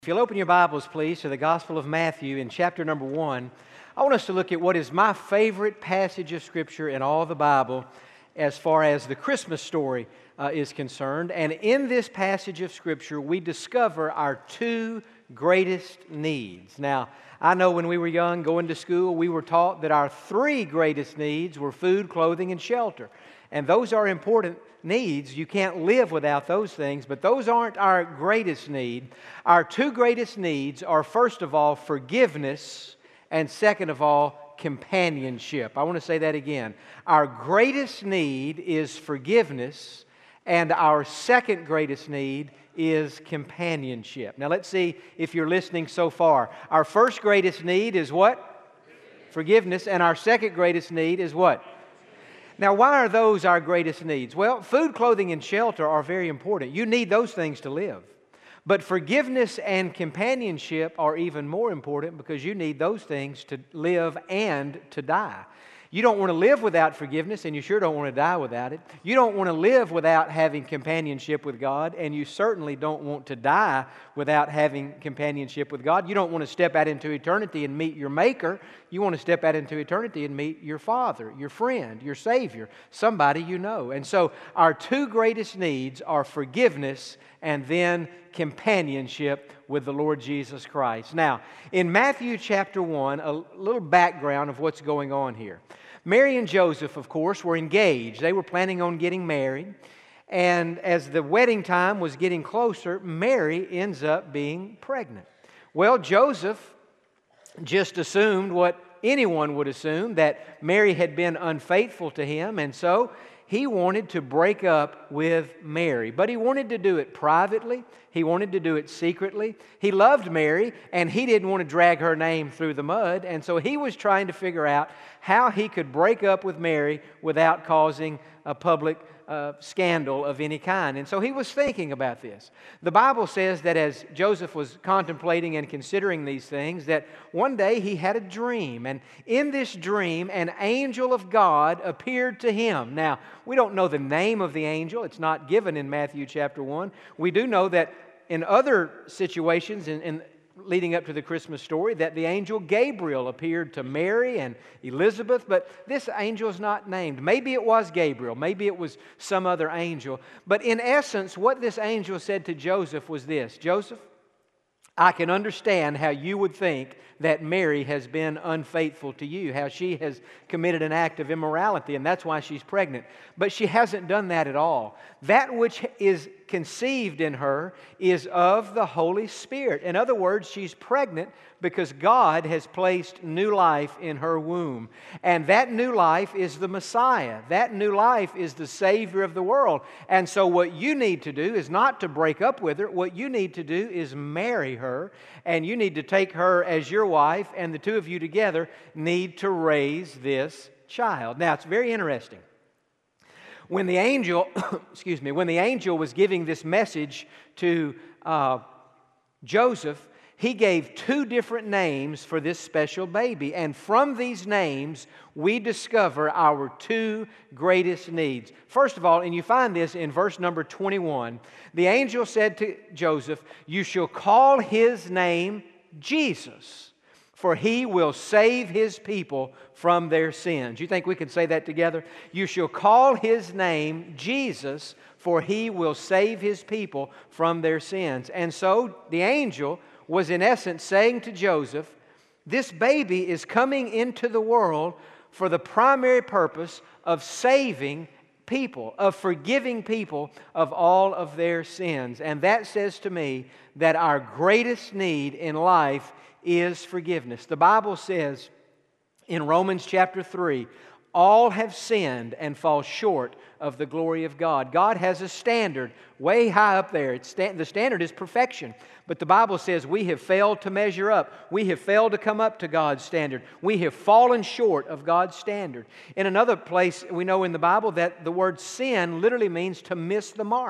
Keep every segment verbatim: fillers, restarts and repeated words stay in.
If you'll open your Bibles, please, to the Gospel of Matthew in chapter number one, I want us to look at what is my favorite passage of Scripture in all the Bible as far as the Christmas story uh, is concerned. And in this passage of Scripture, we discover our two greatest needs. Now, I know when we were young, going to school, we were taught that our three greatest needs were food, clothing, and shelter. And those are important needs. You can't live without those things, but those aren't our greatest need. Our two greatest needs are, first of all, forgiveness, and second of all, companionship. I want to say that again. Our greatest need is forgiveness, and our second greatest need is companionship. Now let's see if you're listening so far. Our first greatest need is what? Forgiveness, and our second greatest need is what? Now, why are those our greatest needs? Well, food, clothing, and shelter are very important. You need those things to live. But forgiveness and companionship are even more important because you need those things to live and to die. You don't want to live without forgiveness, and you sure don't want to die without it. You don't want to live without having companionship with God, and you certainly don't want to die without having companionship with God. You don't want to step out into eternity and meet your Maker. You want to step out into eternity and meet your Father, your friend, your Savior, somebody you know. And so our two greatest needs are forgiveness and then companionship with the Lord Jesus Christ. Now, in Matthew chapter one, a little background of what's going on here. Mary and Joseph, of course, were engaged. They were planning on getting married. And as the wedding time was getting closer, Mary ends up being pregnant. Well, Joseph just assumed what anyone would assume, that Mary had been unfaithful to him, and so he wanted to break up with Mary. But he wanted to do it privately. He wanted to do it secretly. He loved Mary, and he didn't want to drag her name through the mud, and so he was trying to figure out how he could break up with Mary without causing a public uh, scandal of any kind. And so he was thinking about this. The Bible says that as Joseph was contemplating and considering these things, that one day he had a dream. And in this dream, an angel of God appeared to him. Now, we don't know the name of the angel. It's not given in Matthew chapter one. We do know that in other situations, in, in leading up to the Christmas story, that the angel Gabriel appeared to Mary and Elizabeth, but this angel is not named. Maybe it was Gabriel, maybe it was some other angel. But in essence, what this angel said to Joseph was this: Joseph, I can understand how you would think that Mary has been unfaithful to you, how she has committed an act of immorality, and that's why she's pregnant. But she hasn't done that at all. That which is conceived in her is of the Holy Spirit. In other words, she's pregnant because God has placed new life in her womb. And that new life is the Messiah. That new life is the Savior of the world. And so what you need to do is not to break up with her. What you need to do is marry her. And you need to take her as your wife, and the two of you together need to raise this child. Now, it's very interesting. When the angel, excuse me, when the angel was giving this message to uh, Joseph, he gave two different names for this special baby. And from these names, we discover our two greatest needs. First of all, and you find this in verse number twenty-one, the angel said to Joseph, "You shall call his name Jesus, for he will save his people from their sins." You think we can say that together? You shall call his name Jesus, for he will save his people from their sins. And so the angel was in essence saying to Joseph, this baby is coming into the world for the primary purpose of saving people, of forgiving people of all of their sins. And that says to me that our greatest need in life is forgiveness. The Bible says in Romans chapter three, all have sinned and fall short of the glory of God. God has a standard way high up there. It's sta- the standard is perfection. But the Bible says we have failed to measure up. We have failed to come up to God's standard. We have fallen short of God's standard. In another place, we know in the Bible that the word sin literally means to miss the mark.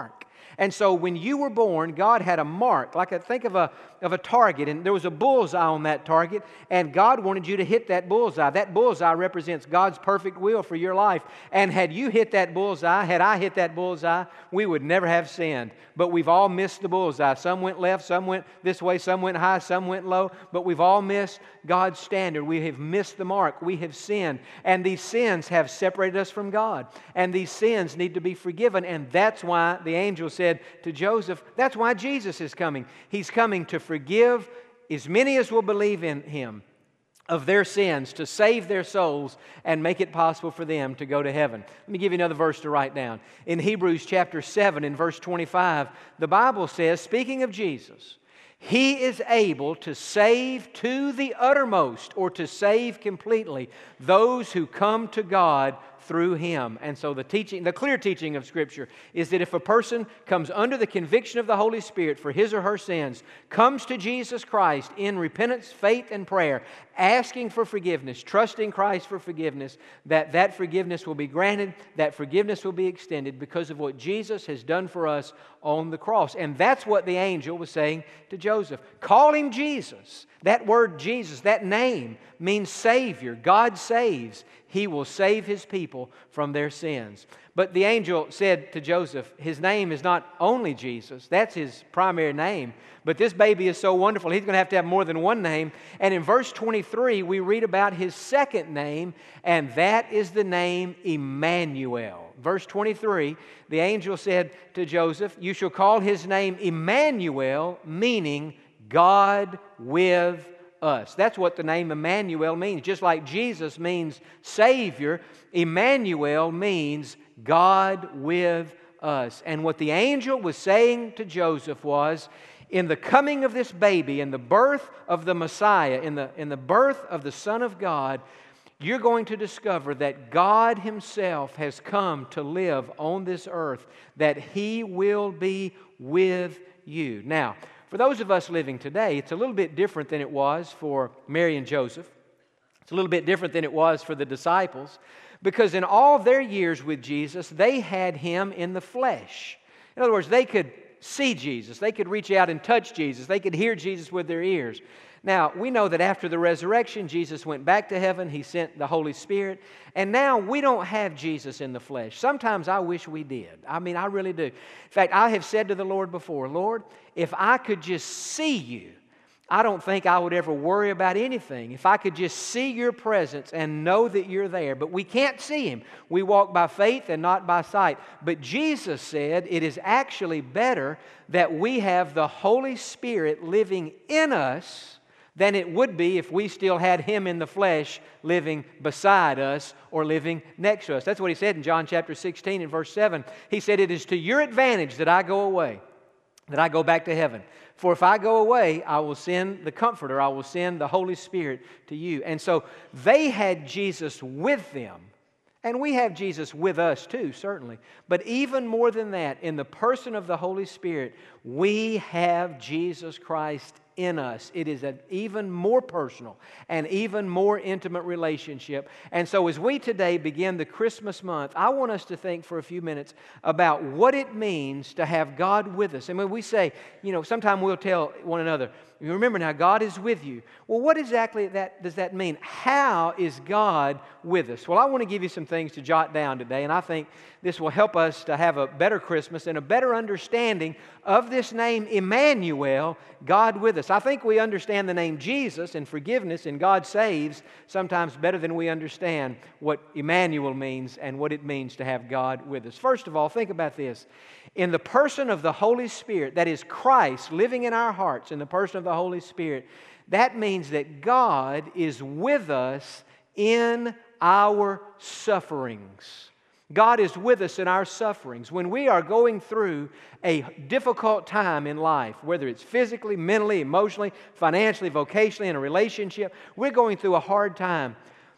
And so when you were born, God had a mark, like a, think of a, of a target, and there was a bullseye on that target, and God wanted you to hit that bullseye. That bullseye represents God's perfect will for your life. And had you hit that bullseye, had I hit that bullseye, we would never have sinned. But we've all missed the bullseye. Some went left, some went this way, some went high, some went low, but we've all missed God's standard. We have missed the mark. We have sinned. And these sins have separated us from God. And these sins need to be forgiven. And that's why the angel said to Joseph, that's why Jesus is coming. He's coming to forgive as many as will believe in Him of their sins, to save their souls and make it possible for them to go to heaven. Let me give you another verse to write down. In Hebrews chapter seven, in verse twenty-five, the Bible says, speaking of Jesus, He is able to save to the uttermost, or to save completely, those who come to God through Him. And so the teaching, the clear teaching of Scripture is that if a person comes under the conviction of the Holy Spirit for his or her sins, comes to Jesus Christ in repentance, faith, and prayer, asking for forgiveness, trusting Christ for forgiveness, that that forgiveness will be granted, that forgiveness will be extended because of what Jesus has done for us on the cross. And that's what the angel was saying to Joseph. Call him Jesus. That word Jesus, that name, means Savior. God saves. He will save His people from their sins. But the angel said to Joseph, his name is not only Jesus, that's his primary name, but this baby is so wonderful, he's going to have to have more than one name. And in verse twenty-three, we read about his second name, and that is the name Emmanuel. Verse twenty-three, the angel said to Joseph, you shall call his name Emmanuel, meaning God with us. That's what the name Emmanuel means. Just like Jesus means Savior, Emmanuel means God with us. And what the angel was saying to Joseph was, in the coming of this baby, in the birth of the Messiah, in the, in the birth of the Son of God, you're going to discover that God Himself has come to live on this earth, that He will be with you. Now, for those of us living today, it's a little bit different than it was for Mary and Joseph. It's a little bit different than it was for the disciples, because in all their years with Jesus, they had Him in the flesh. In other words, they could see Jesus. They could reach out and touch Jesus. They could hear Jesus with their ears. Now, we know that after the resurrection, Jesus went back to heaven. He sent the Holy Spirit. And now we don't have Jesus in the flesh. Sometimes I wish we did. I mean, I really do. In fact, I have said to the Lord before, Lord, if I could just see You, I don't think I would ever worry about anything. If I could just see Your presence and know that You're there. But we can't see Him. We walk by faith and not by sight. But Jesus said it is actually better that we have the Holy Spirit living in us than it would be if we still had Him in the flesh living beside us or living next to us. That's what He said in John chapter sixteen and verse seven. He said, it is to your advantage that I go away, that I go back to heaven. For if I go away, I will send the Comforter, I will send the Holy Spirit to you. And so they had Jesus with them. And we have Jesus with us too, certainly. But even more than that, in the person of the Holy Spirit, we have Jesus Christ in us. It is an even more personal and even more intimate relationship. And so as we today begin the Christmas month, I want us to think for a few minutes about what it means to have God with us. And when we say, you know, sometimes we'll tell one another, you remember now, God is with you. Well, what exactly that does that mean? How is God with us? Well, I want to give you some things to jot down today, and I think this will help us to have a better Christmas and a better understanding of this name Emmanuel, God with us. I think we understand the name Jesus and forgiveness and God saves sometimes better than we understand what Emmanuel means and what it means to have God with us. First of all, think about this. In the person of the Holy Spirit, that is Christ living in our hearts, in the person of the Holy Spirit, that means that God is with us in our sufferings. God is with us in our sufferings. When we are going through a difficult time in life, whether it's physically, mentally, emotionally, financially, vocationally, in a relationship, we're going through a hard time.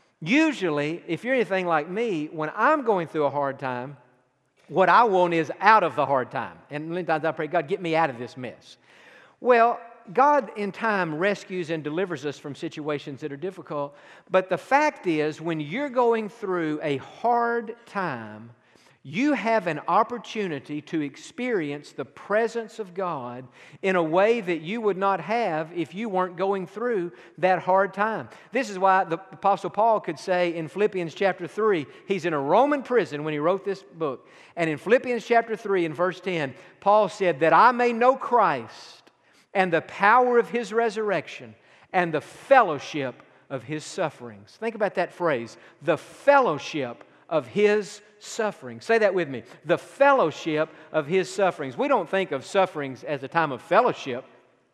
Usually, if you're anything like me, when I'm going through a hard time, what I want is out of the hard time. And many times I pray, God, get me out of this mess. Well, God in time rescues and delivers us from situations that are difficult. But the fact is, when you're going through a hard time, You have an opportunity to experience the presence of God in a way that you would not have if you weren't going through that hard time. This is why the Apostle Paul could say in Philippians chapter three, he's in a Roman prison when he wrote this book. And in Philippians chapter three and verse ten, Paul said, that I may know Christ and the power of His resurrection and the fellowship of His sufferings. Think about that phrase, the fellowship of His sufferings. Say that with me. The fellowship of His sufferings. We don't think of sufferings as a time of fellowship.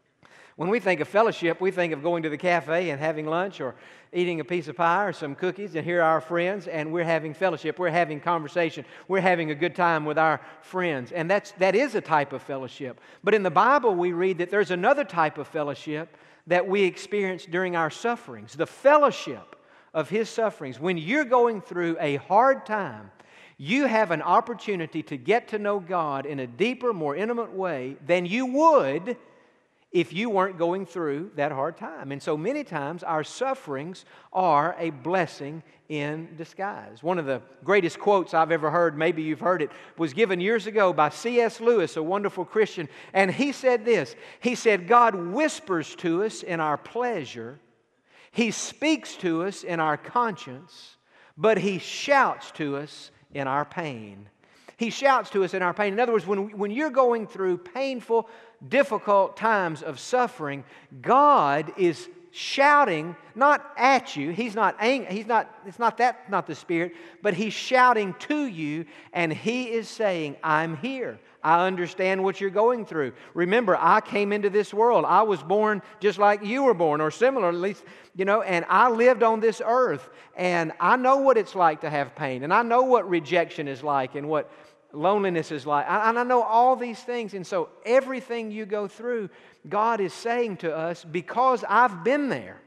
When we think of fellowship, we think of going to the cafe and having lunch or eating a piece of pie or some cookies, and here are our friends, and we're having fellowship. We're having conversation. We're having a good time with our friends. And that's, that is a type of fellowship. But in the Bible, we read that there's another type of fellowship that we experience during our sufferings. The fellowship of His sufferings. When you're going through a hard time, you have an opportunity to get to know God in a deeper, more intimate way than you would if you weren't going through that hard time. And so many times our sufferings are a blessing in disguise. One of the greatest quotes I've ever heard, maybe you've heard it, was given years ago by C S Lewis, a wonderful Christian. And he said this, he said, God whispers to us in our pleasure, He speaks to us in our conscience, but He shouts to us in our pain. He shouts to us in our pain. In other words, when, when you're going through painful, difficult times of suffering, God is shouting, not at you. He's not angry. He's not, it's not that, not the Spirit, but He's shouting to you, and He is saying, I'm here. I understand what you're going through. Remember, I came into this world. I was born just like you were born, or similar, at least, you know, and I lived on this earth, and I know what it's like to have pain, and I know what rejection is like, and what loneliness is like, and I know all these things. And so everything you go through, God is saying to us, because I've been there,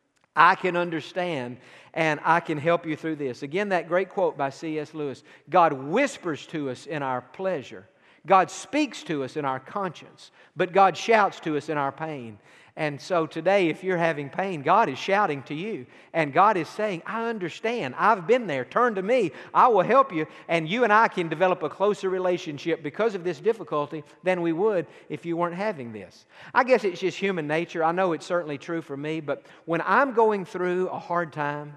I can understand and I can help you through this. Again, that great quote by C S Lewis, God whispers to us in our pleasure. God speaks to us in our conscience, but God shouts to us in our pain. And so today, if you're having pain, God is shouting to you, and God is saying, I understand. I've been there. Turn to me. I will help you. And you and I can develop a closer relationship because of this difficulty than we would if you weren't having this. I guess it's just human nature. I know it's certainly true for me, but when I'm going through a hard time,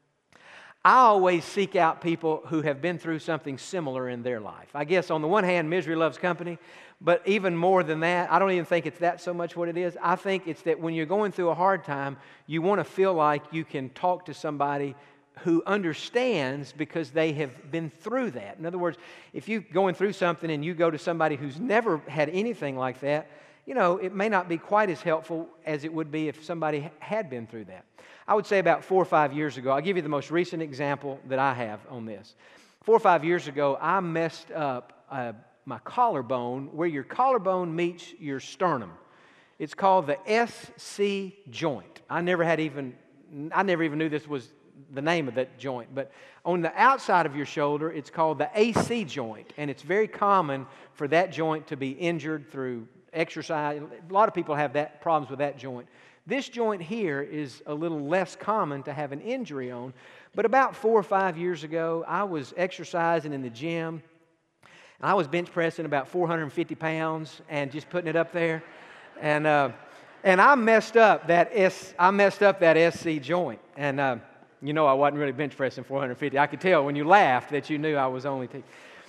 I always seek out people who have been through something similar in their life. I guess on the one hand, misery loves company, but even more than that, I don't even think it's that so much what it is. I think it's that when you're going through a hard time, you want to feel like you can talk to somebody who understands because they have been through that. In other words, if you're going through something and you go to somebody who's never had anything like that, you know, it may not be quite as helpful as it would be if somebody had been through that. I would say about four or five years ago, I'll give you the most recent example that I have on this. Four or five years ago, I messed up uh, my collarbone where your collarbone meets your sternum. It's called the S C joint. I never had even, I never even knew this was the name of that joint. But on the outside of your shoulder, it's called the A C joint. And it's very common for that joint to be injured through exercise. A lot of people have that problems with that joint. This joint here is a little less common to have an injury on. But about four or five years ago, I was exercising in the gym. And I was bench pressing about four hundred fifty pounds and just putting it up there. And uh, and I messed up that S. I messed up that S C joint. And uh, you know I wasn't really bench pressing four hundred fifty. I could tell when you laughed that you knew I was only. T-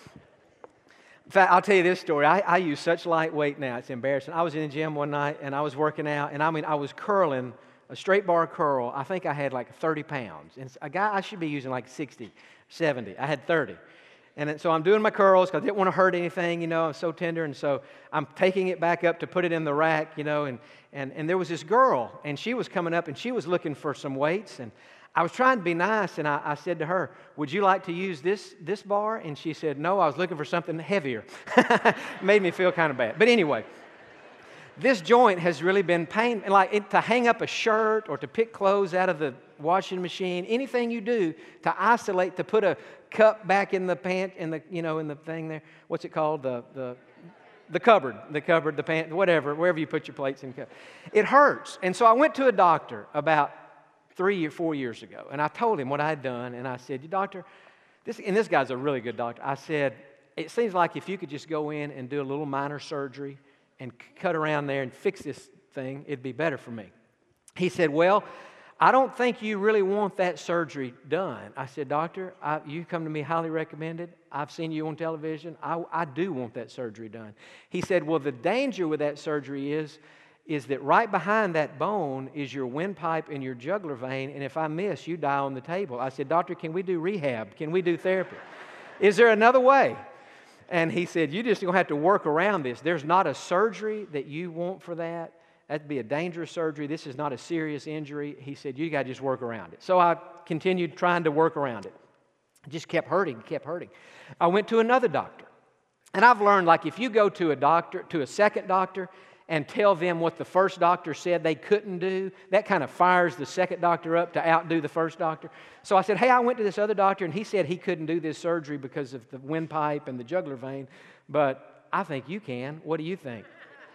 In fact, I'll tell you this story. I, I use such light weight now, it's embarrassing. I was in the gym one night, and I was working out, and I mean, I was curling, a straight bar curl. I think I had like thirty pounds. And a guy, I should be using like sixty, seventy. I had thirty. And then, so I'm doing my curls because I didn't want to hurt anything, you know, I'm so tender. And so I'm taking it back up to put it in the rack, you know, and, and, and there was this girl, and she was coming up, and she was looking for some weights, and I was trying to be nice, and I, I said to her, would you like to use this, this bar? And she said, no, I was looking for something heavier. Made me feel kind of bad. But anyway, this joint has really been pain. Like it, to hang up a shirt or to pick clothes out of the washing machine, anything you do to isolate, to put a cup back in the pant, in the, you know, in the thing there. What's it called? The, the, the cupboard, the cupboard, the pant, whatever, wherever you put your plates in. It hurts. And so I went to a doctor about three or four years ago, and I told him what I had done, and I said, doctor, this, and this guy's a really good doctor. I said, it seems like if you could just go in and do a little minor surgery and cut around there and fix this thing, it'd be better for me. He said, well, I don't think you really want that surgery done. I said, doctor, I, you come to me highly recommended. I've seen you on television. I, I do want that surgery done. He said, well, the danger with that surgery is, is that right behind that bone is your windpipe and your jugular vein, and if I miss, you die on the table. I said, doctor, can we do rehab? Can we do therapy? Is there another way? And he said, you're just going to have to work around this. There's not a surgery that you want for that. That'd be a dangerous surgery. This is not a serious injury. He said, you got to just work around it. So I continued trying to work around it. It just kept hurting, kept hurting. I went to another doctor. And I've learned, like, if you go to a doctor, to a second doctor, and tell them what the first doctor said they couldn't do, that kind of fires the second doctor up to outdo the first doctor. So I said, hey, I went to this other doctor, and he said he couldn't do this surgery because of the windpipe and the jugular vein, but I think you can. What do you think?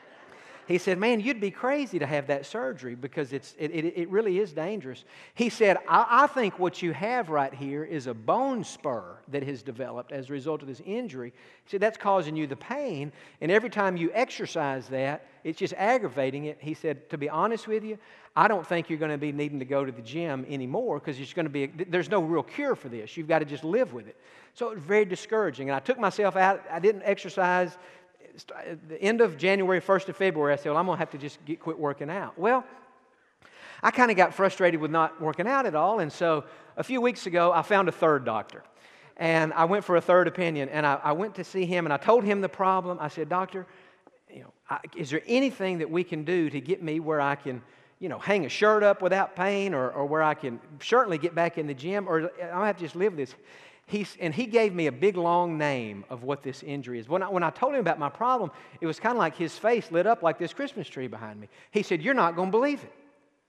He said, man, you'd be crazy to have that surgery because it's, it, it, it really is dangerous. He said, I, I think what you have right here is a bone spur that has developed as a result of this injury. He said, that's causing you the pain, and every time you exercise that, it's just aggravating it. He said, to be honest with you, I don't think you're going to be needing to go to the gym anymore because it's going to be, there's no real cure for this. You've got to just live with it. So it was very discouraging, and I took myself out. I didn't exercise. At the end of January, first of February, I said, well, I'm going to have to just get, quit working out. Well, I kind of got frustrated with not working out at all, and so a few weeks ago, I found a third doctor, and I went for a third opinion, and I, I went to see him, and I told him the problem. I said, doctor, you know, I, is there anything that we can do to get me where I can, you know, hang a shirt up without pain, or, or where I can certainly get back in the gym, or I'll have to just live with this? He's, and he gave me a big, long name of what this injury is. When I, when I told him about my problem, it was kind of like his face lit up like this Christmas tree behind me. He said, you're not going to believe it.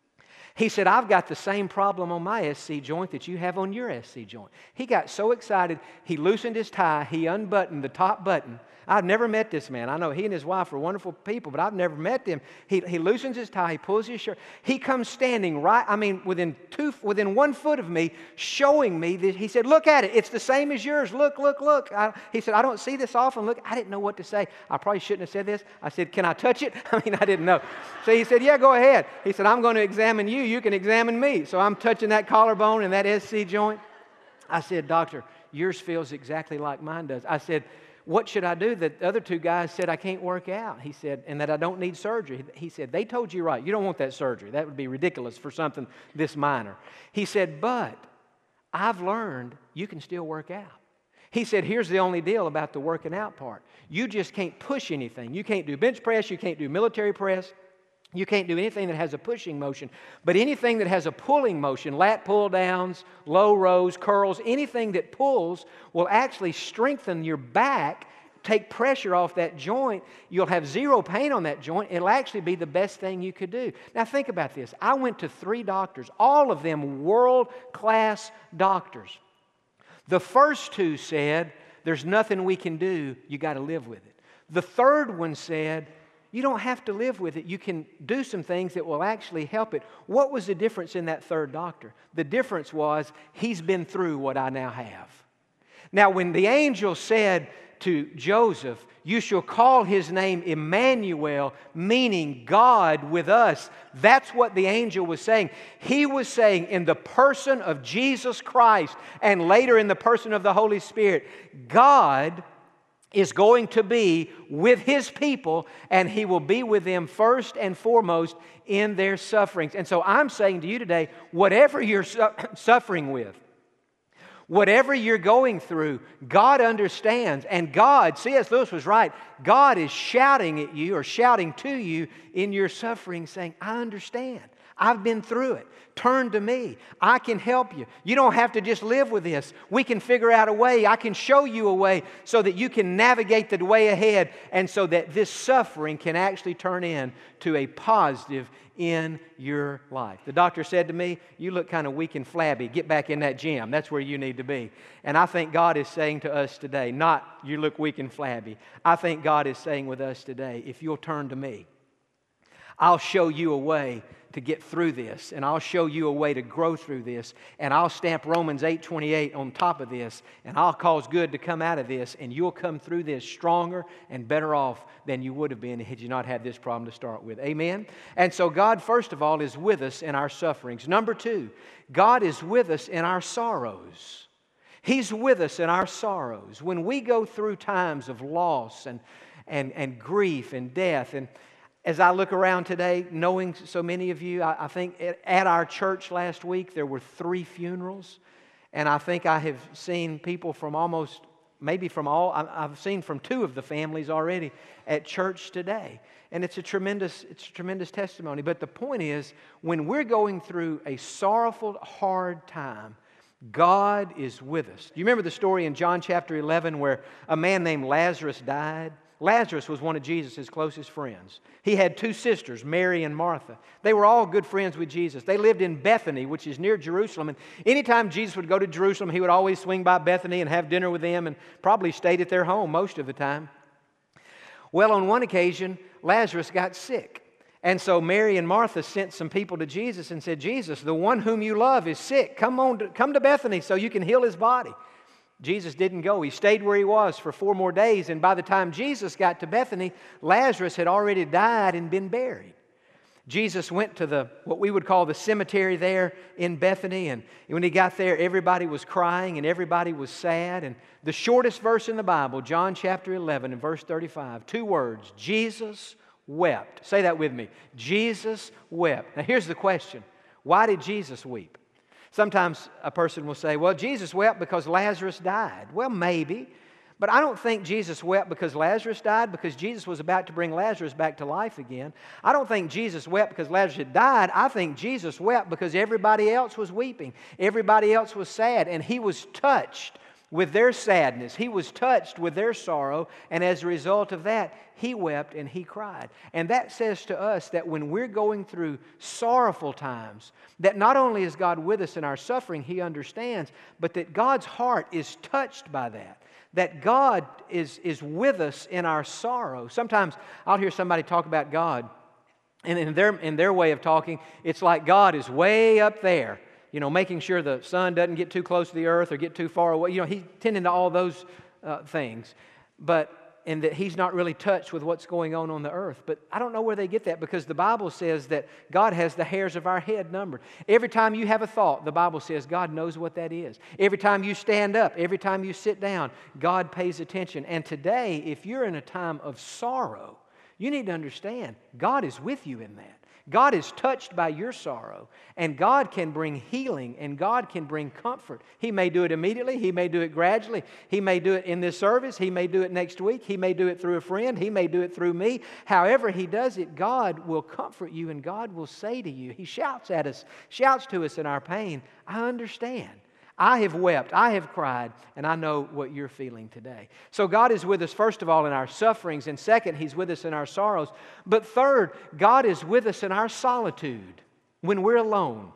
He said, I've got the same problem on my S C joint that you have on your S C joint. He got so excited, he loosened his tie, he unbuttoned the top button. I've never met this man. I know he and his wife are wonderful people, but I've never met them. He, he loosens his tie, he pulls his shirt. He comes standing right, I mean, within two, within one foot of me, showing me this. He said, look at it. It's the same as yours. Look, look, look. I, he said, I don't see this often. Look, I didn't know what to say. I probably shouldn't have said this. I said, can I touch it? I mean, I didn't know. So he said, yeah, go ahead. He said, I'm going to examine you. You can examine me. So I'm touching that collarbone and that S C joint. I said, doctor, yours feels exactly like mine does. I said, what should I do? The other two guys said I can't work out. He said, and that I don't need surgery. He said, they told you right. You don't want that surgery. That would be ridiculous for something this minor. He said, but I've learned you can still work out. He said, here's the only deal about the working out part. You just can't push anything. You can't do bench press. You can't do military press. You can't do anything that has a pushing motion, but anything that has a pulling motion, lat pull downs, low rows, curls, anything that pulls will actually strengthen your back, take pressure off that joint. You'll have zero pain on that joint. It'll actually be the best thing you could do. Now think about this. I went to three doctors, all of them world-class doctors. The first two said, there's nothing we can do. You got to live with it. The third one said, you don't have to live with it. You can do some things that will actually help it. What was the difference in that third doctor? The difference was he's been through what I now have. Now, when the angel said to Joseph, you shall call his name Emmanuel, meaning God with us, that's what the angel was saying. He was saying in the person of Jesus Christ and later in the person of the Holy Spirit, God is going to be with His people, and He will be with them first and foremost in their sufferings. And so I'm saying to you today, whatever you're su- suffering with, whatever you're going through, God understands. And God, C S Lewis was right, God is shouting at you or shouting to you in your suffering saying, I understand. I've been through it. Turn to me. I can help you. You don't have to just live with this. We can figure out a way. I can show you a way so that you can navigate the way ahead and so that this suffering can actually turn into a positive in your life. The doctor said to me, you look kind of weak and flabby. Get back in that gym. That's where you need to be. And I think God is saying to us today, not you look weak and flabby. I think God is saying with us today, if you'll turn to me, I'll show you a way to get through this, and I'll show you a way to grow through this, and I'll stamp Romans eight twenty-eight on top of this, and I'll cause good to come out of this, and you'll come through this stronger and better off than you would have been had you not had this problem to start with. Amen? And so God, first of all, is with us in our sufferings. Number two, God is with us in our sorrows. He's with us in our sorrows. When we go through times of loss and, and, and grief and death, and as I look around today, knowing so many of you, I, I think at our church last week there were three funerals, and I think I have seen people from almost, maybe from all, I've seen from two of the families already at church today. And it's a tremendous, it's a tremendous testimony. But the point is, when we're going through a sorrowful, hard time, God is with us. Do you remember the story in John chapter eleven where a man named Lazarus died? Lazarus was one of Jesus' closest friends. He had two sisters, Mary and Martha. They were all good friends with Jesus. They lived in Bethany, which is near Jerusalem. And anytime Jesus would go to Jerusalem, he would always swing by Bethany and have dinner with them and probably stayed at their home most of the time. Well, on one occasion, Lazarus got sick. And so Mary and Martha sent some people to Jesus and said, Jesus, the one whom you love is sick. Come on, to, come to Bethany so you can heal his body. Jesus didn't go. He stayed where he was for four more days. And by the time Jesus got to Bethany, Lazarus had already died and been buried. Jesus went to the what we would call the cemetery there in Bethany. And when he got there, everybody was crying and everybody was sad. And the shortest verse in the Bible, John chapter eleven and verse thirty-five, two words, Jesus wept. Say that with me. Jesus wept. Now here's the question. Why did Jesus weep? Sometimes a person will say, well, Jesus wept because Lazarus died. Well, maybe. But I don't think Jesus wept because Lazarus died, because Jesus was about to bring Lazarus back to life again. I don't think Jesus wept because Lazarus had died. I think Jesus wept because everybody else was weeping. Everybody else was sad, and he was touched with their sadness. He was touched with their sorrow, and as a result of that, he wept and he cried. And that says to us that when we're going through sorrowful times, that not only is God with us in our suffering, He understands, but that God's heart is touched by that. That God is, is with us in our sorrow. Sometimes I'll hear somebody talk about God, and in their, in their way of talking, it's like God is way up there, you know, making sure the sun doesn't get too close to the earth or get too far away. You know, He's tending to all those uh, things. But and that He's not really touched with what's going on on the earth. But I don't know where they get that, because the Bible says that God has the hairs of our head numbered. Every time you have a thought, the Bible says God knows what that is. Every time you stand up, every time you sit down, God pays attention. And today, if you're in a time of sorrow, you need to understand God is with you in that. God is touched by your sorrow, and God can bring healing, and God can bring comfort. He may do it immediately. He may do it gradually. He may do it in this service. He may do it next week. He may do it through a friend. He may do it through me. However He does it, God will comfort you, and God will say to you, He shouts at us, shouts to us in our pain, I understand. I have wept, I have cried, and I know what you're feeling today. So God is with us, first of all, in our sufferings, and second, He's with us in our sorrows. But third, God is with us in our solitude, when we're alone.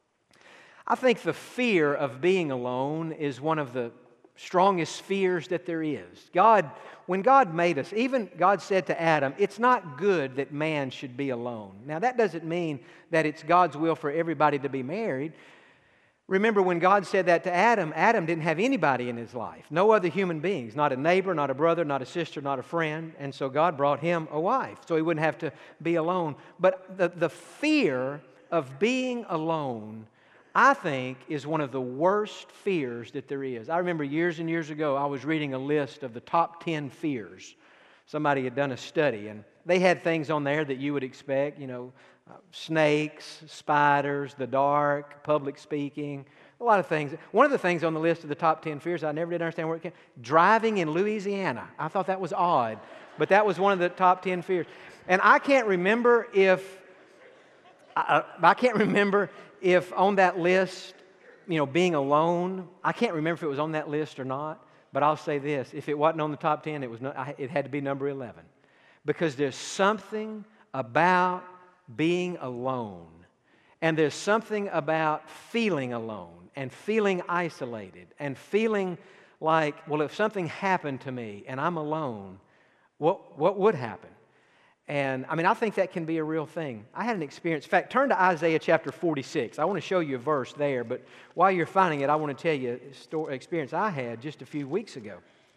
I think the fear of being alone is one of the strongest fears that there is. God, when God made us, even God said to Adam, it's not good that man should be alone. Now, that doesn't mean that it's God's will for everybody to be married. Remember, when God said that to Adam, Adam didn't have anybody in his life. No other human beings. Not a neighbor, not a brother, not a sister, not a friend. And so God brought him a wife so he wouldn't have to be alone. But the, the fear of being alone, I think, is one of the worst fears that there is. I remember years and years ago, I was reading a list of the top ten fears. Somebody had done a study, and they had things on there that you would expect, you know, Uh, snakes, spiders, the dark, public speaking, a lot of things. One of the things on the list of the top ten fears, I never did understand where it came, driving in Louisiana. I thought that was odd, but that was one of the top ten fears. And I can't remember if, I, I can't remember if on that list, you know, being alone, I can't remember if it was on that list or not, but I'll say this, if it wasn't on the top ten, it was not, it had to be number eleven. Because there's something about being alone. And there's something about feeling alone and feeling isolated and feeling like, well, if something happened to me and I'm alone, what, what would happen? And, I mean, I think that can be a real thing. I had an experience. In fact, turn to Isaiah chapter forty-six. I want to show you a verse there, but while you're finding it, I want to tell you a story, experience I had just a few weeks ago.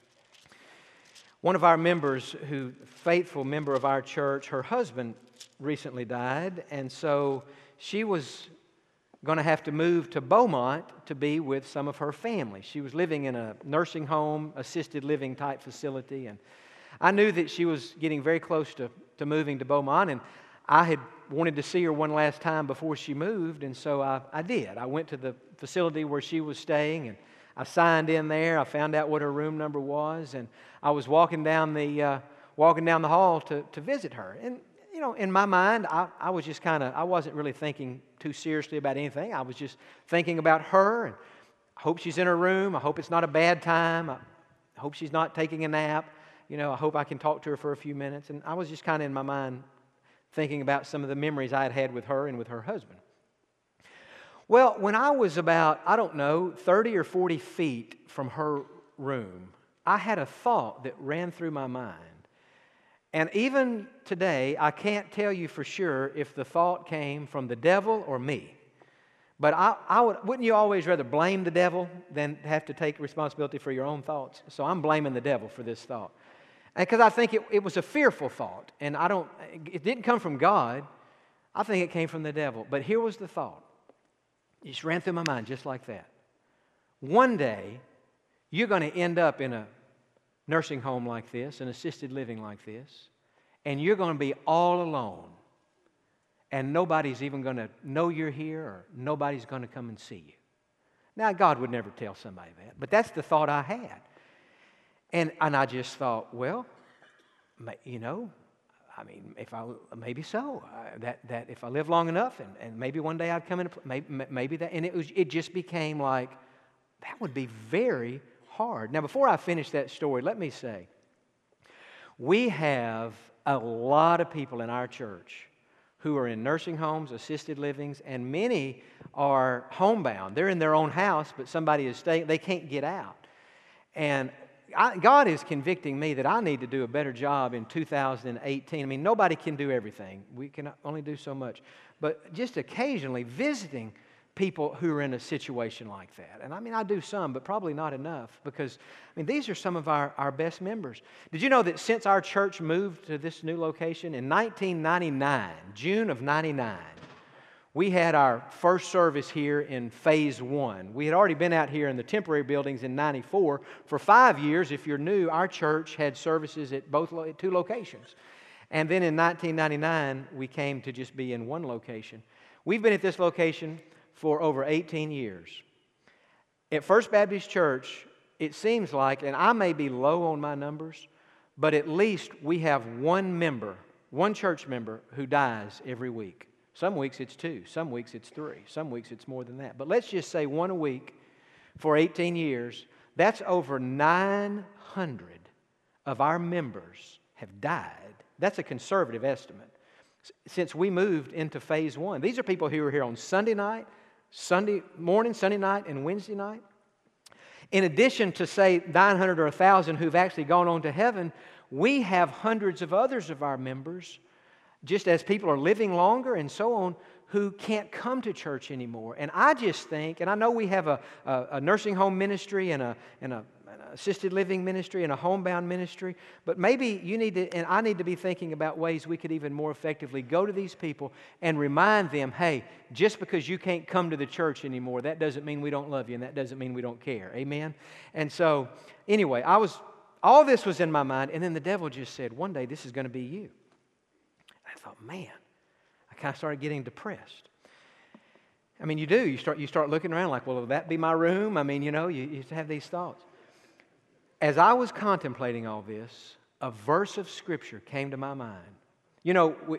One of our members, who faithful member of our church, her husband recently died, and so she was going to have to move to Beaumont to be with some of her family. She was living in a nursing home, assisted living type facility, and I knew that she was getting very close to, to moving to Beaumont, and I had wanted to see her one last time before she moved, and so I, I did. I went to the facility where she was staying, and I signed in there. I found out what her room number was, and I was walking down the uh, walking down the hall to, to visit her. And you know, in my mind, I, I was just kind of I wasn't really thinking too seriously about anything. I was just thinking about her, and I hope she's in her room. I hope it's not a bad time. I hope she's not taking a nap. You know, I hope I can talk to her for a few minutes. And I was just kind of in my mind thinking about some of the memories I had had with her and with her husband. Well, when I was about, I don't know, thirty or forty feet from her room, I had a thought that ran through my mind. And even today, I can't tell you for sure if the thought came from the devil or me. But I, I would, wouldn't you always rather blame the devil than have to take responsibility for your own thoughts? So I'm blaming the devil for this thought. Because I think it, it was a fearful thought. And I don't, it didn't come from God. I think it came from the devil. But here was the thought. It just ran through my mind just like that. One day, you're going to end up in a nursing home like this, an assisted living like this, and you're going to be all alone. And nobody's even going to know you're here, or nobody's going to come and see you. Now, God would never tell somebody that, but that's the thought I had. And, and I just thought, well, you know, I mean, if I maybe so. Uh, that that if I live long enough, and, and maybe one day I'd come in. Maybe maybe that, and it was it just became like that would be very hard. Now, before I finish that story, let me say we have a lot of people in our church who are in nursing homes, assisted livings, and many are homebound. They're in their own house, but somebody is staying. They can't get out, and I, God is convicting me that I need to do a better job in two thousand eighteen. I mean, nobody can do everything. We can only do so much. But just occasionally visiting people who are in a situation like that. And I mean, I do some, but probably not enough, because, I mean, these are some of our, our best members. Did you know that since our church moved to this new location in nineteen ninety-nine, June of ninety-nine, we had our first service here in phase one. We had already been out here in the temporary buildings in ninety-four. For five years, if you're new, our church had services at both at two locations. And then in nineteen ninety-nine, we came to just be in one location. We've been at this location for over eighteen years. At First Baptist Church, it seems like, and I may be low on my numbers, but at least we have one member, one church member who dies every week. Some weeks it's two, some weeks it's three, some weeks it's more than that. But let's just say one a week for eighteen years. That's over nine hundred of our members have died. That's a conservative estimate. Since we moved into phase one. These are people who are here on Sunday night, Sunday morning, Sunday night, and Wednesday night. In addition to, say, nine hundred or one thousand who've actually gone on to heaven, we have hundreds of others of our members, just as people are living longer and so on, who can't come to church anymore. And I just think, and I know we have a, a, a nursing home ministry and a, and a an assisted living ministry and a homebound ministry, but maybe you need to, and I need to be thinking about ways we could even more effectively go to these people and remind them, hey, just because you can't come to the church anymore, that doesn't mean we don't love you, and that doesn't mean we don't care. Amen? And so, anyway, I was, all this was in my mind, and then the devil just said, one day this is going to be you. I thought, man, I kind of started getting depressed. I mean, you do. You start you start looking around like, well, will that be my room? I mean, you know, you, you have these thoughts. As I was contemplating all this, a verse of Scripture came to my mind. You know, we,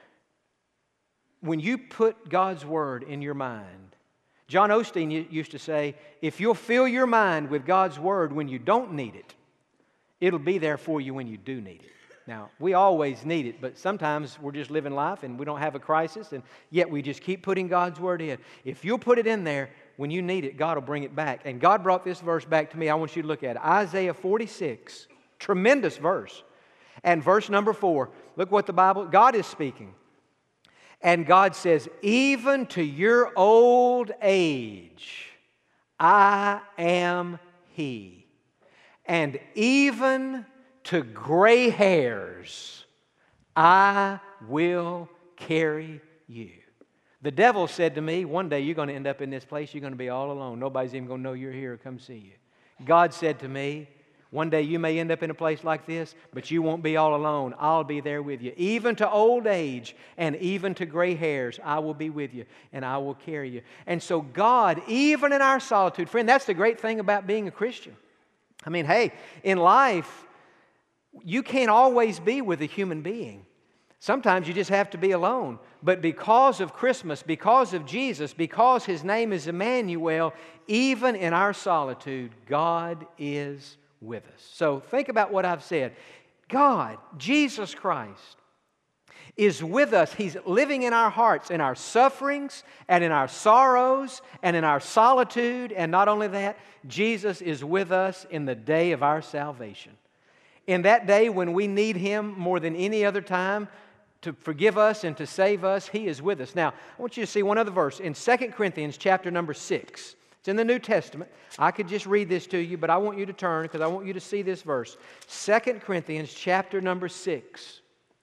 when you put God's Word in your mind, John Osteen used to say, if you'll fill your mind with God's Word when you don't need it, it'll be there for you when you do need it. Now, we always need it, but sometimes we're just living life and we don't have a crisis, and yet we just keep putting God's Word in. If you'll put it in there, when you need it, God will bring it back. And God brought this verse back to me. I want you to look at it. Isaiah forty-six, tremendous verse. And verse number four, look what the Bible, God is speaking. And God says, even to your old age, I am He. And even to gray hairs, I will carry you. The devil said to me, one day you're going to end up in this place, you're going to be all alone. Nobody's even going to know you're here or come see you. God said to me, one day you may end up in a place like this, but you won't be all alone. I'll be there with you. Even to old age and even to gray hairs, I will be with you and I will carry you. And so God, even in our solitude, friend, that's the great thing about being a Christian. I mean, hey, in life, you can't always be with a human being. Sometimes you just have to be alone. But because of Christmas, because of Jesus, because His name is Emmanuel, even in our solitude, God is with us. So think about what I've said. God, Jesus Christ, is with us. He's living in our hearts, in our sufferings and in our sorrows and in our solitude. And not only that, Jesus is with us in the day of our salvation. In that day when we need Him more than any other time to forgive us and to save us, He is with us. Now, I want you to see one other verse in Second Corinthians chapter number six. It's in the New Testament. I could just read this to you, but I want you to turn because I want you to see this verse. Second Corinthians chapter number six.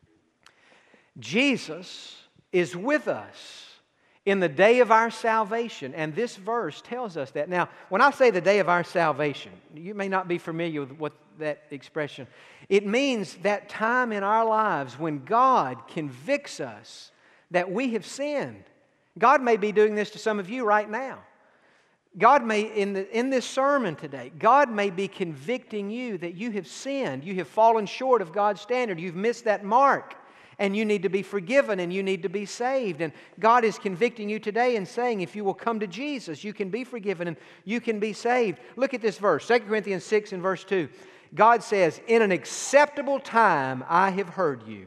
Jesus is with us in the day of our salvation, and this verse tells us that. Now, when I say the day of our salvation, you may not be familiar with what that expression. It means that time in our lives when God convicts us that we have sinned. God may be doing this to some of you right now. God may, in, the, in this sermon today, God may be convicting you that you have sinned. You have fallen short of God's standard. You've missed that mark. And you need to be forgiven and you need to be saved. And God is convicting you today and saying, if you will come to Jesus, you can be forgiven and you can be saved. Look at this verse, Second Corinthians six and verse two. God says, in an acceptable time I have heard you,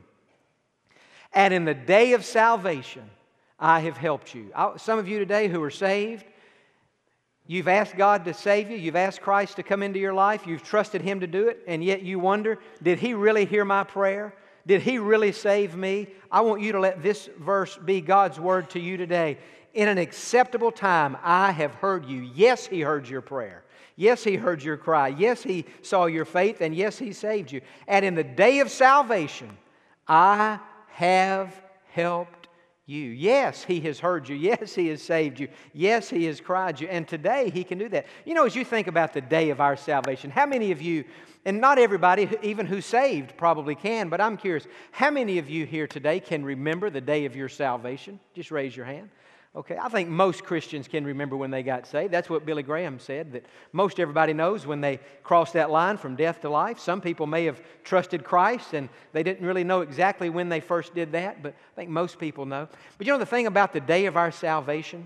and in the day of salvation I have helped you. I, some of you today who are saved, you've asked God to save you. You've asked Christ to come into your life. You've trusted Him to do it. And yet you wonder, did He really hear my prayer? Did He really save me? I want you to let this verse be God's word to you today. In an acceptable time, I have heard you. Yes, He heard your prayer. Yes, He heard your cry. Yes, He saw your faith. And yes, He saved you. And in the day of salvation, I have helped you. Yes, He has heard you. Yes, He has saved you. Yes, He has cried you. And today He can do that. You know, as you think about the day of our salvation, how many of you, and not everybody, even who's saved, probably can, but I'm curious, how many of you here today can remember the day of your salvation? Just raise your hand. Okay, I think most Christians can remember when they got saved. That's what Billy Graham said, that most everybody knows when they crossed that line from death to life. Some people may have trusted Christ and they didn't really know exactly when they first did that, but I think most people know. But you know the thing about the day of our salvation?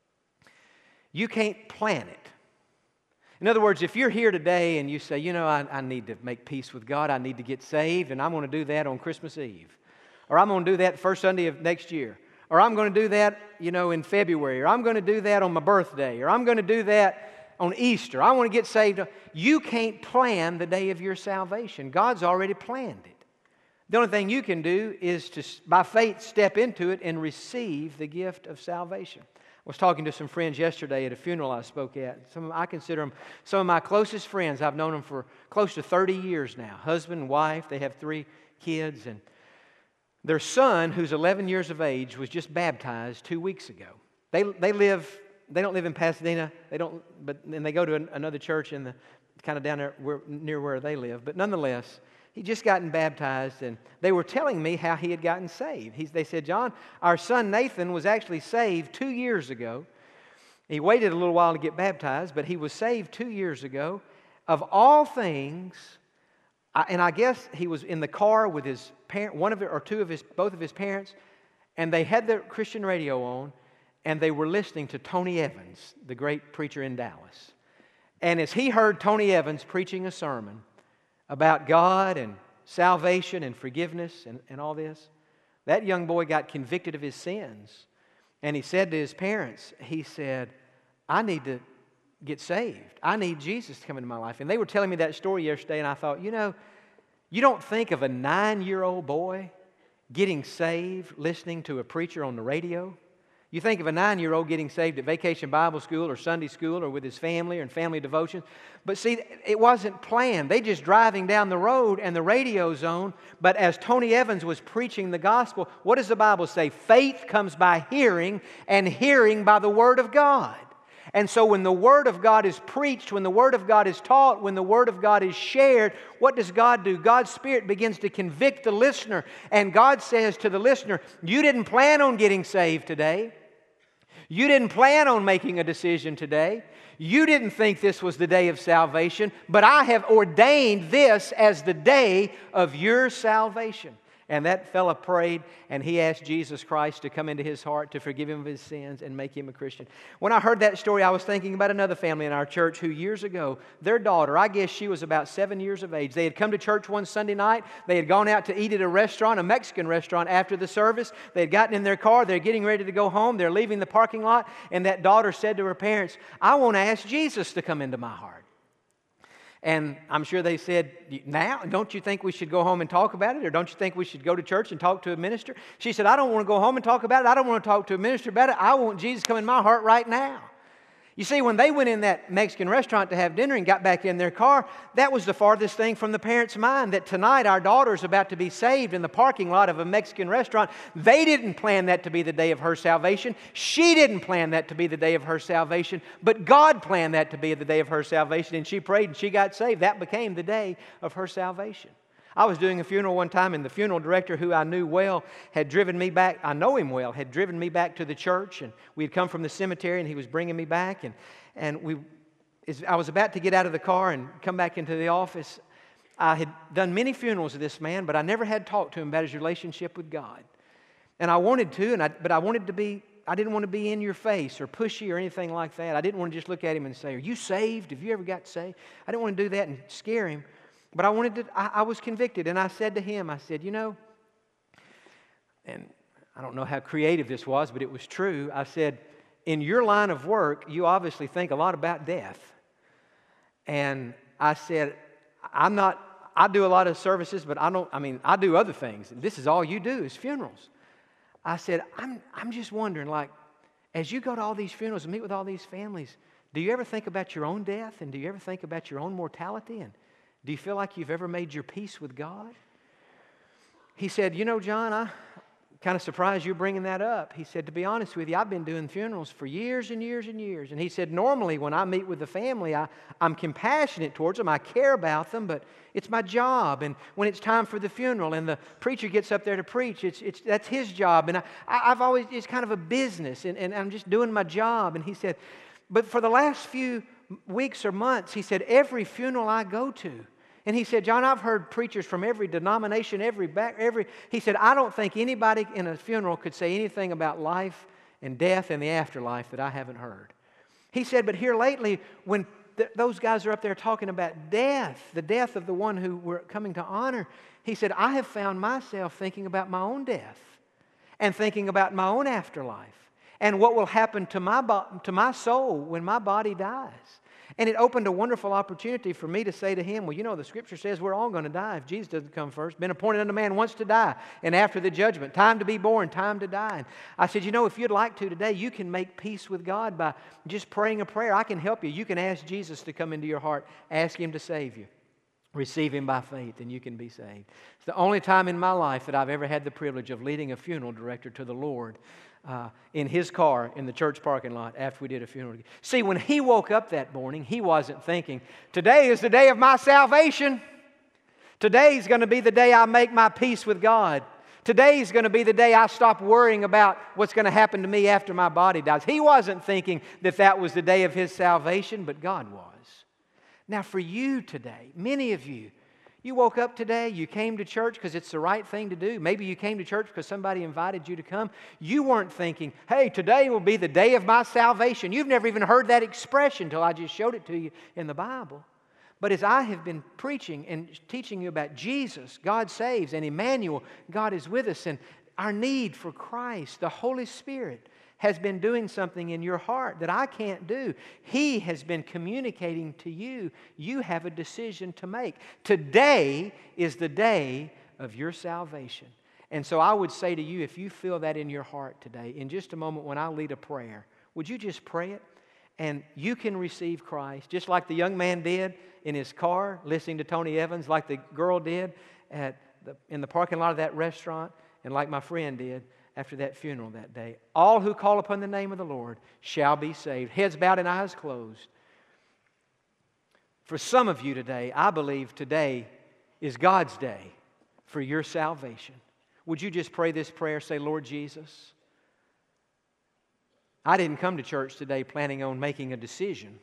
You can't plan it. In other words, if you're here today and you say, you know, I, I need to make peace with God, I need to get saved, and I'm going to do that on Christmas Eve, or I'm going to do that the first Sunday of next year, or I'm going to do that, you know, in February, or I'm going to do that on my birthday, or I'm going to do that on Easter. I want to get saved. You can't plan the day of your salvation. God's already planned it. The only thing you can do is to, by faith, step into it and receive the gift of salvation. I was talking to some friends yesterday at a funeral I spoke at. Some, I consider them some of my closest friends. I've known them for close to thirty years now. Husband and wife, they have three kids, and their son, who's eleven years of age, was just baptized two weeks ago. They they live they don't live in Pasadena. They don't, but and they go to an, another church in the kind of down there where, near where they live. But nonetheless, he just gotten baptized, and they were telling me how he had gotten saved. He, they said, John, our son Nathan was actually saved two years ago. He waited a little while to get baptized, but he was saved two years ago. Of all things, I, and I guess he was in the car with his parent, one of it, or two of his, both of his parents, and they had their Christian radio on, and they were listening to Tony Evans, the great preacher in Dallas. And as he heard Tony Evans preaching a sermon about God and salvation and forgiveness and, and all this, that young boy got convicted of his sins. And he said to his parents, he said, I need to get saved. I need Jesus to come into my life. And they were telling me that story yesterday, and I thought, you know, You don't think of a nine-year-old boy getting saved listening to a preacher on the radio. You think of a nine-year-old getting saved at Vacation Bible School or Sunday school or with his family or in family devotion. But see, it wasn't planned. They just driving down the road and the radio's on. But as Tony Evans was preaching the gospel, what does the Bible say? Faith comes by hearing, and hearing by the Word of God. And so when the Word of God is preached, when the Word of God is taught, when the Word of God is shared, what does God do? God's Spirit begins to convict the listener. And God says to the listener, you didn't plan on getting saved today. You didn't plan on making a decision today. You didn't think this was the day of salvation, but I have ordained this as the day of your salvation. And that fella prayed, and he asked Jesus Christ to come into his heart, to forgive him of his sins, and make him a Christian. When I heard that story, I was thinking about another family in our church who years ago, their daughter, I guess she was about seven years of age. They had come to church one Sunday night. They had gone out to eat at a restaurant, a Mexican restaurant, after the service. They had gotten in their car. They're getting ready to go home. They're leaving the parking lot, and that daughter said to her parents, I want to ask Jesus to come into my heart. And I'm sure they said, now, don't you think we should go home and talk about it? Or don't you think we should go to church and talk to a minister? She said, I don't want to go home and talk about it. I don't want to talk to a minister about it. I want Jesus to come in my heart right now. You see, when they went in that Mexican restaurant to have dinner and got back in their car, that was the farthest thing from the parents' mind, that tonight our daughter's about to be saved in the parking lot of a Mexican restaurant. They didn't plan that to be the day of her salvation. She didn't plan that to be the day of her salvation, but God planned that to be the day of her salvation, and she prayed and she got saved. That became the day of her salvation. I was doing a funeral one time, and the funeral director, who I knew well, had driven me back. I know him well, had driven me back to the church, and we had come from the cemetery, and he was bringing me back. And, and we, as I was about to get out of the car and come back into the office. I had done many funerals of this man, but I never had talked to him about his relationship with God. And I wanted to, and I, but I wanted to be, I didn't want to be in your face or pushy or anything like that. I didn't want to just look at him and say, are you saved? Have you ever got saved? I didn't want to do that and scare him. But I wanted to, I, I was convicted, and I said to him, I said, you know, and I don't know how creative this was, but it was true. I said, in your line of work, you obviously think a lot about death. And I said, I'm not, I do a lot of services, but I don't, I mean, I do other things. This is all you do is funerals. I said, I'm, I'm just wondering, like, as you go to all these funerals and meet with all these families, do you ever think about your own death? And do you ever think about your own mortality? And do you feel like you've ever made your peace with God? He said, you know, John, I'm kind of surprised you're bringing that up. He said, to be honest with you, I've been doing funerals for years and years and years. And he said, normally when I meet with the family, I, I'm compassionate towards them. I care about them, but it's my job. And when it's time for the funeral and the preacher gets up there to preach, it's, it's, that's his job. And I, I've always, it's kind of a business, and, and I'm just doing my job. And he said, but for the last few weeks or months, he said, every funeral I go to, and he said, John, I've heard preachers from every denomination, every back, every, he said, I don't think anybody in a funeral could say anything about life and death and the afterlife that I haven't heard. He said, but here lately, when th- those guys are up there talking about death, the death of the one who we're coming to honor, he said, I have found myself thinking about my own death and thinking about my own afterlife and what will happen to my, bo- to my soul when my body dies. And it opened a wonderful opportunity for me to say to him, well, you know, the Scripture says we're all going to die if Jesus doesn't come first. Been appointed unto man once to die, and after the judgment, time to be born, time to die. And I said, you know, if you'd like to today, you can make peace with God by just praying a prayer. I can help you. You can ask Jesus to come into your heart. Ask Him to save you. Receive Him by faith, and you can be saved. It's the only time in my life that I've ever had the privilege of leading a funeral director to the Lord Uh, in his car in the church parking lot after we did a funeral. See, when he woke up that morning, he wasn't thinking, today is the day of my salvation. Today is going to be the day I make my peace with God. Today is going to be the day I stop worrying about what's going to happen to me after my body dies. He wasn't thinking that that was the day of his salvation, but God was. Now for you today, many of you, you woke up today, you came to church because it's the right thing to do. Maybe you came to church because somebody invited you to come. You weren't thinking, hey, today will be the day of my salvation. You've never even heard that expression until I just showed it to you in the Bible. But as I have been preaching and teaching you about Jesus, God saves, and Emmanuel, God is with us, and our need for Christ, the Holy Spirit, has been doing something in your heart that I can't do. He has been communicating to you. You have a decision to make. Today is the day of your salvation. And so I would say to you, if you feel that in your heart today, in just a moment when I lead a prayer, would you just pray it? And you can receive Christ, just like the young man did in his car, listening to Tony Evans, like the girl did at the, in the parking lot of that restaurant, and like my friend did after that funeral that day. All who call upon the name of the Lord shall be saved. Heads bowed and eyes closed. For some of you today, I believe today is God's day for your salvation. Would you just pray this prayer? Say, Lord Jesus, I didn't come to church today planning on making a decision.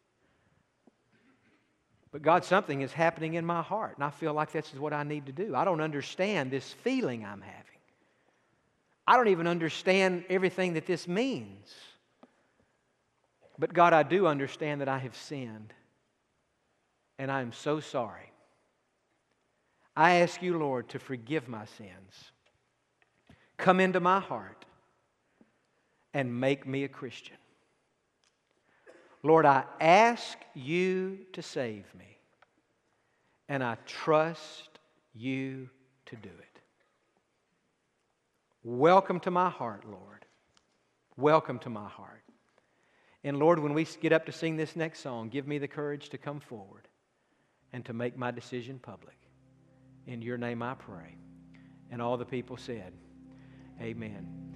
But God, something is happening in my heart, and I feel like this is what I need to do. I don't understand this feeling I'm having. I don't even understand everything that this means. But God, I do understand that I have sinned, and I am so sorry. I ask you, Lord, to forgive my sins. Come into my heart and make me a Christian. Lord, I ask you to save me, and I trust you to do it. Welcome to my heart, Lord. Welcome to my heart. And Lord, when we get up to sing this next song, give me the courage to come forward and to make my decision public. In your name I pray. And all the people said, amen.